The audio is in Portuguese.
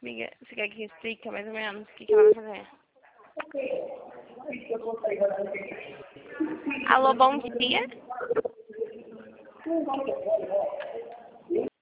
Amiga, você quer que explique mais ou menos o que ela vai fazer? Alô, bom dia?